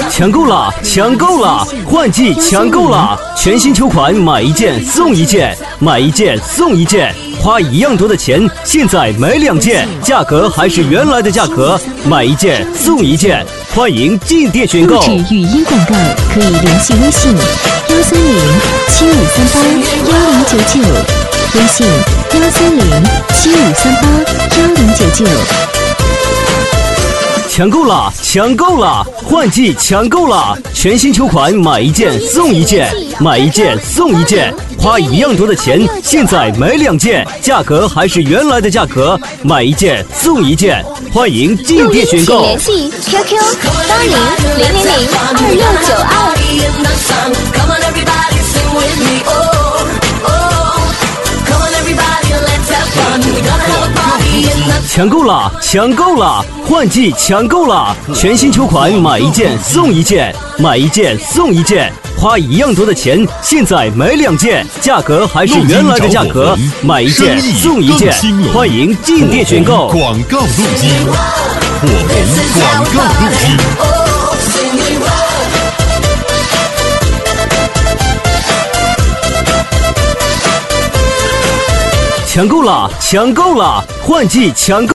抢购啦！抢购啦！换季抢购啦！全新秋款买一件送一件，买一件送一件，花一样多的钱，现在买2件，价格还是原来的价格，买一件送一件，欢迎进店选购。 录制语音广告可以联系微信13075381099，微信13075381099。 抢购啦！抢购啦！换季抢购啦！全新秋款买一件送一件，买一件送一件，花一样多的钱，现在买2件，价格还是原来的价格，买一件送一件，欢迎进店选购。 联系 QQ80002692。 抢购啦！抢购啦！换季抢购啦！全新秋款买一件送一件，买一件送一件，花一样多的钱，现在买2件，价格还是原来的价格，买一件送一件，欢迎进店选购。 广告录机，我们广告录机。 抢购啦！抢购啦！换季抢购。